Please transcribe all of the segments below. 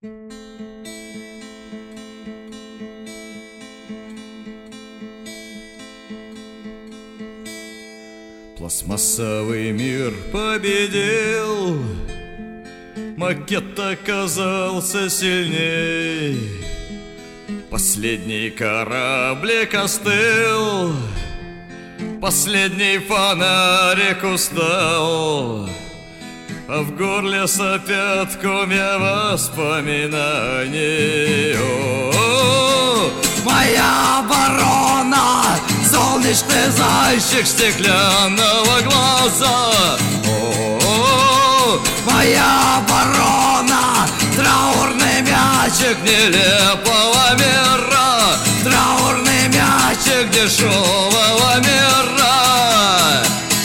Пластмассовый мир победил, макет оказался сильней. Последний кораблик остыл, последний фонарик устал, а в горле сопят комья воспоминаний. О-о-о! Моя оборона, солнечный зайчик стеклянного глаза. О-о-о! Моя оборона, траурный мячик нелепого мира, траурный мячик дешевого мира.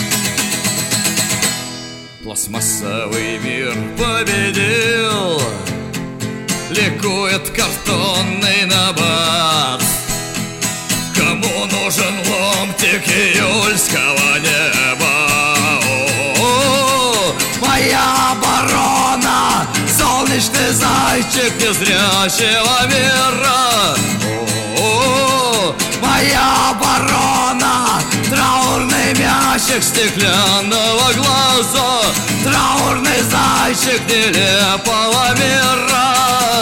Пластмассовый мир победил, ликует картонный набат. Кому нужен ломтик июльского неба? О-о-о! Моя оборона, солнечный зайчик незрячего мира. О-о-о! Моя оборона, траурный мячик стеклянного глаза, траурный зайчик нелепого мира.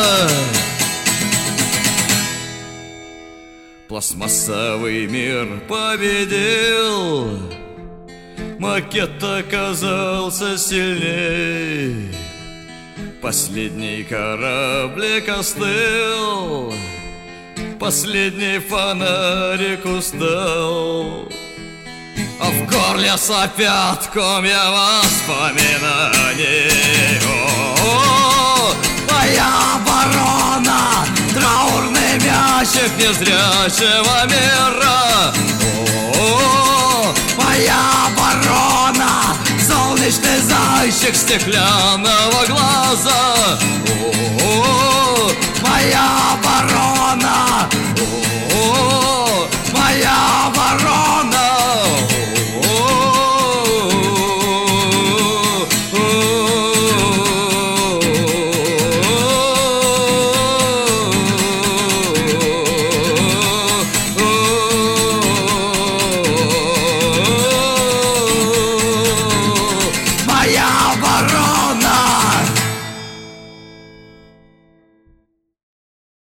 Пластмассовый мир победил, макет оказался сильней. Последний кораблик остыл, последний фонарик устал, а в горле сопят комья воспоминаний. О-о-о! Моя оборона, траурный мячик незрячего мира. О-о-о! Моя оборона, солнечный зайчик стеклянного глаза. О-о-о! Моя оборона,